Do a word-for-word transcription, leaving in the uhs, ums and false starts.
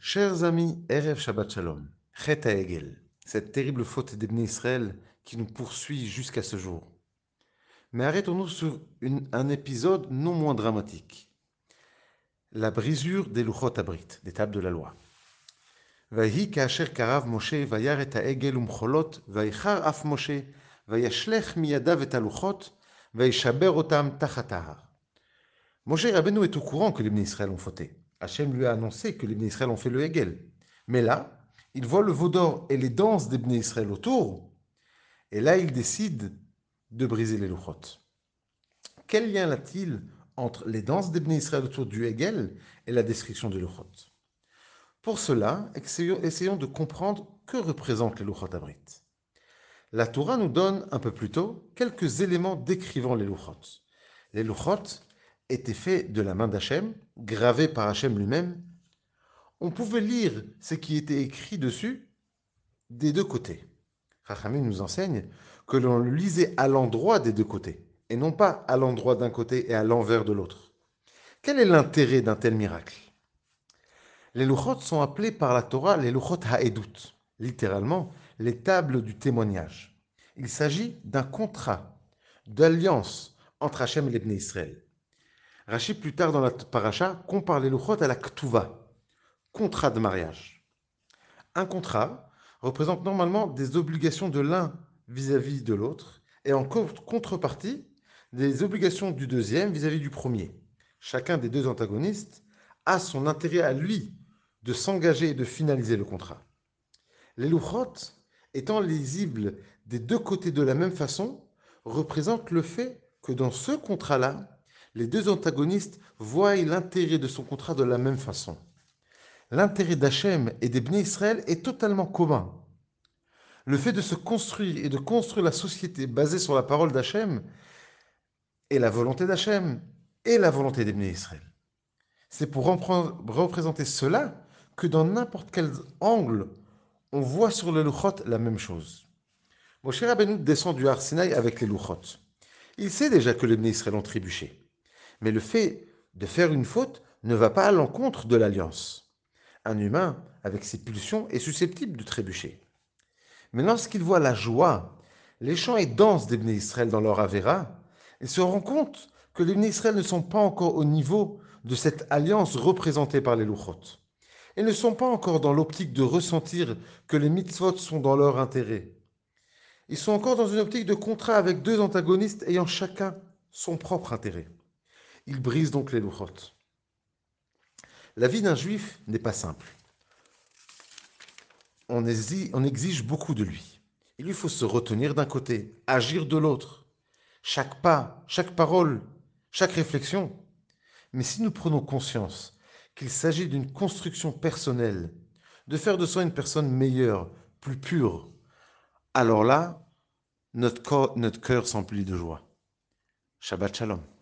Chers amis, Erev Shabbat Shalom, Chet HaEgel, cette terrible faute d'Ebné Israël qui nous poursuit jusqu'à ce jour. Mais arrêtons-nous sur une- un épisode non moins dramatique. La brisure des Luchot Abrit, des tables de la loi. Vahi ka'asher karav Moshe vayar et ha'egel umcholot vayichar af Moshe vayashlech miyadav et haluchot vayishaber otam tachat ahar. Moshe Rabbeinu est au courant que les Bnei Israël ont fauté. Hachem lui a annoncé que les Bnei Israël ont fait le Hegel. Mais là, il voit le veau d'or et les danses des Bnei Israël autour, et là, il décide de briser les Luchot. Quel lien a-t-il entre les danses des Bnei Israël autour du Hegel et la destruction des Luchot? Pour cela, essayons, essayons de comprendre que représentent les Luchot Abrit. La Torah nous donne un peu plus tôt quelques éléments décrivant les Luchot. Les Luchot étaient faits de la main d'Hachem, gravés par Hachem lui-même. On pouvait lire ce qui était écrit dessus des deux côtés. Chachamim nous enseigne que l'on le lisait à l'endroit des deux côtés, et non pas à l'endroit d'un côté et à l'envers de l'autre. Quel est l'intérêt d'un tel miracle? Les Luchot sont appelés par la Torah les Luchot Ha'edut, littéralement les tables du témoignage. Il s'agit d'un contrat, d'alliance entre Hachem et les Bnei Israël. Rashi, plus tard dans la paracha, compare les Luchot à la Ktuva, contrat de mariage. Un contrat représente normalement des obligations de l'un vis-à-vis de l'autre et en contrepartie des obligations du deuxième vis-à-vis du premier. Chacun des deux antagonistes a son intérêt à lui de s'engager et de finaliser le contrat. Les Luchot, étant lisibles des deux côtés de la même façon, représentent le fait que dans ce contrat-là, les deux antagonistes voient l'intérêt de son contrat de la même façon. L'intérêt d'Hachem et des Bnei Israël est totalement commun. Le fait de se construire et de construire la société basée sur la parole d'Hachem est la volonté d'Hachem et la volonté des Bnei Israël. C'est pour représenter cela que dans n'importe quel angle, on voit sur les Luchot la même chose. Moshe Rabbeinu descend du Har Sinaï avec les Luchot. Il sait déjà que les Bnei Israël ont trébuché. Mais le fait de faire une faute ne va pas à l'encontre de l'alliance. Un humain, avec ses pulsions, est susceptible de trébucher. Mais lorsqu'il voit la joie, les chants et danses des Bnei Israël dans leur Avera, il se rend compte que les Bnei Israël ne sont pas encore au niveau de cette alliance représentée par les Luchot. Ils ne sont pas encore dans l'optique de ressentir que les mitzvot sont dans leur intérêt. Ils sont encore dans une optique de contrat avec deux antagonistes ayant chacun son propre intérêt. Ils brisent donc les Luchot. La vie d'un juif n'est pas simple. On exige, on exige beaucoup de lui. Il lui faut se retenir d'un côté, agir de l'autre. Chaque pas, chaque parole, chaque réflexion. Mais si nous prenons conscience qu'il s'agit d'une construction personnelle, de faire de soi une personne meilleure, plus pure, alors là, notre corps, notre cœur s'emplit de joie. Shabbat Shalom.